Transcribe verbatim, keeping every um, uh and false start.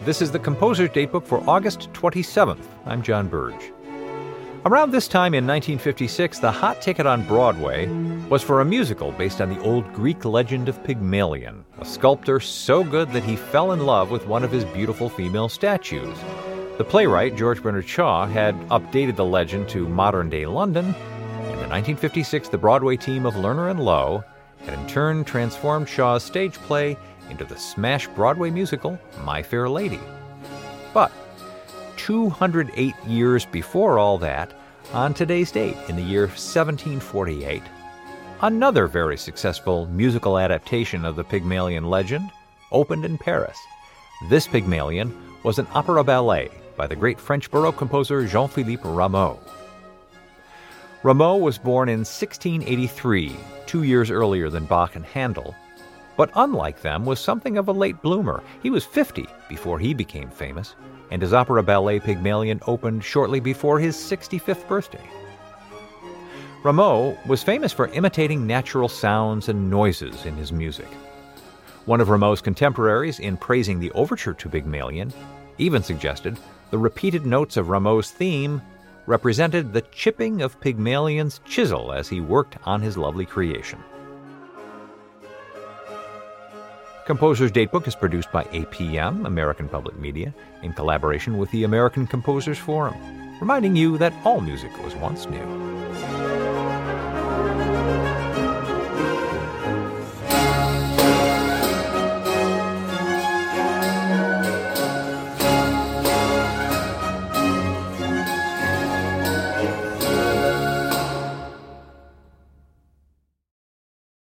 This is the Composer's Datebook for August twenty-seventh. I'm John Burge. Around this time in nineteen fifty-six, the hot ticket on Broadway was for a musical based on the old Greek legend of Pygmalion, a sculptor so good that he fell in love with one of his beautiful female statues. The playwright, George Bernard Shaw, had updated the legend to modern-day London, and in nineteen fifty-six, the Broadway team of Lerner and Loewe had in turn transformed Shaw's stage play into the smash Broadway musical, My Fair Lady. But two hundred eight years before all that, on today's date, in the year seventeen forty-eight, another very successful musical adaptation of the Pygmalion legend opened in Paris. This Pygmalion was an opera ballet by the great French Baroque composer Jean-Philippe Rameau. Rameau was born in sixteen eighty-three, two years earlier than Bach and Handel, but unlike them was something of a late bloomer. He was fifty before he became famous, and his opera ballet Pygmalion opened shortly before his sixty-fifth birthday. Rameau was famous for imitating natural sounds and noises in his music. One of Rameau's contemporaries, in praising the overture to Pygmalion, even suggested the repeated notes of Rameau's theme represented the chipping of Pygmalion's chisel as he worked on his lovely creation. Composer's Datebook is produced by A P M, American Public Media, in collaboration with the American Composers Forum, reminding you that all music was once new.